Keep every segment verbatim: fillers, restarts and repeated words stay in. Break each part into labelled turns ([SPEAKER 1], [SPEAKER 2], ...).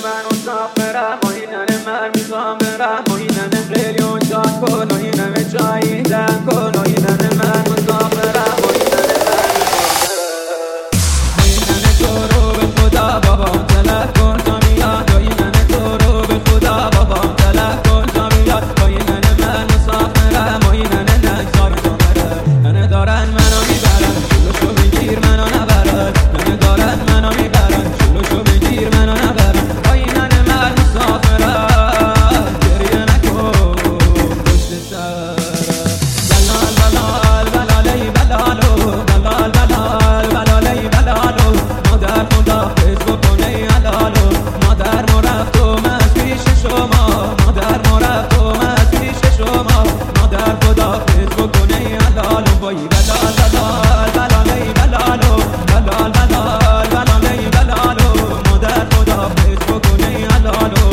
[SPEAKER 1] من مسافرم و اینن من میخوام برم و اینن خیلی اونجان کن و اینن چاییدن کن و اینن من مسافرم و اینن من میخوام برم و اینن تو رو به خدا بابا طلب کن تا میاد و اینن تو رو به خدا بابا طلب کن تا میاد و اینن من مسافرم و اینن نگذار تو برم منه دارن منو میبرن جلوشو بگیر منو نبرن منه دارن منو میبرن جلوشو بگیر منو نبرن و اینن من مسافرم گریه نکن پشت سرم بلال بلال بلالی بلالو بلال بلال بلالی بلالو مادر خدا حفظ بکنه حلالو مادر مرفتم از پیش شما مادر مرفتم از پیش شما مادر خدا حفظ بکنه حلالو وای بلال بلال بلالی بلالو بلال بلال بلالی بلالو مادر خدا حفظ بکنه حلالو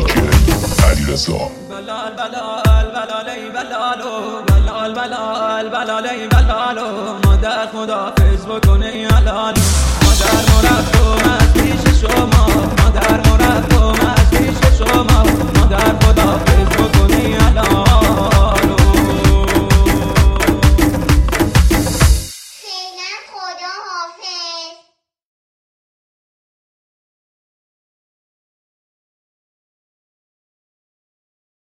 [SPEAKER 1] بلال بلال بلالی بلالو بلال بلال بلالی بلالو مادر خدا حفظ بکنه حلالو مادر مرفتم از پیش شما مادر مرفتم